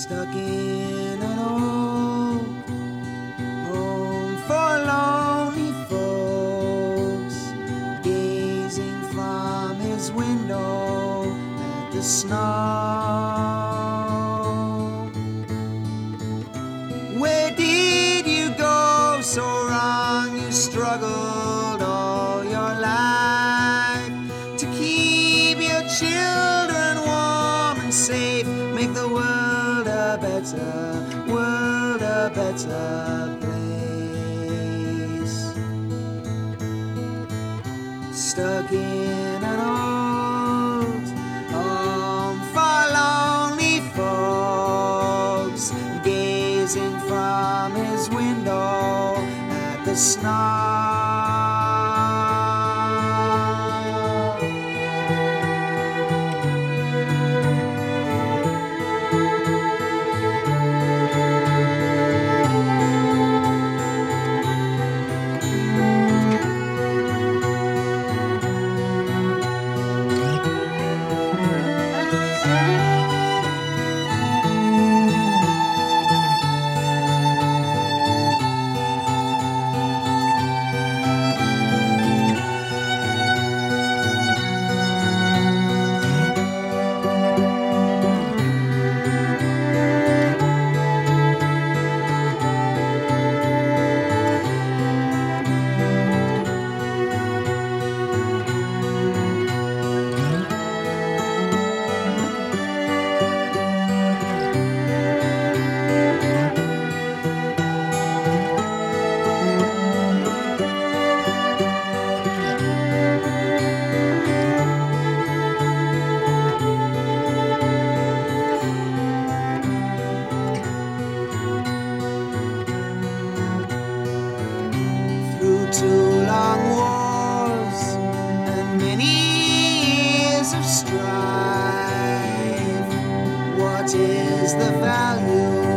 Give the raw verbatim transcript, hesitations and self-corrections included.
stuck in an old home for lonely folks, gazing from his window at the snow. Where did you go so wrong? You struggled all your life to keep your children warm and safe, make the world a better, world a better place. Stuck in an old home for lonely folks, gazing from his window at the snow. Two long wars and many years of strife, what is the value